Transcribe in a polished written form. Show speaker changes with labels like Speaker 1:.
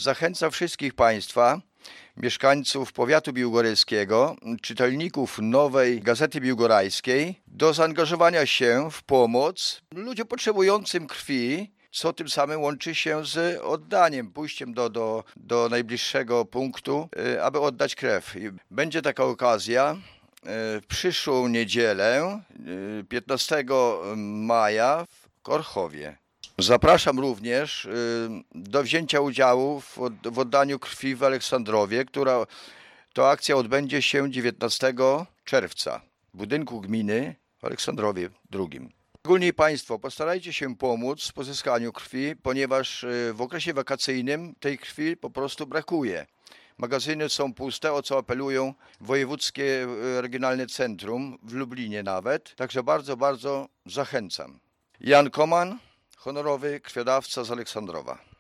Speaker 1: Zachęcam wszystkich Państwa, mieszkańców powiatu biłgorajskiego, czytelników Nowej Gazety Biłgorajskiej do zaangażowania się w pomoc ludziom potrzebującym krwi, co tym samym łączy się z oddaniem, pójściem do najbliższego punktu, aby oddać krew. I będzie taka okazja w przyszłą niedzielę, 15 maja w Korchowie. Zapraszam również do wzięcia udziału w oddaniu krwi w Aleksandrowie, która to akcja odbędzie się 19 czerwca w budynku gminy w Aleksandrowie II. Szczególnie Państwo postarajcie się pomóc w pozyskaniu krwi, ponieważ w okresie wakacyjnym tej krwi po prostu brakuje. Magazyny są puste, o co apelują wojewódzkie regionalne centrum w Lublinie nawet. Także bardzo, bardzo zachęcam. Jan Koman, honorowy krwiodawca z Aleksandrowa.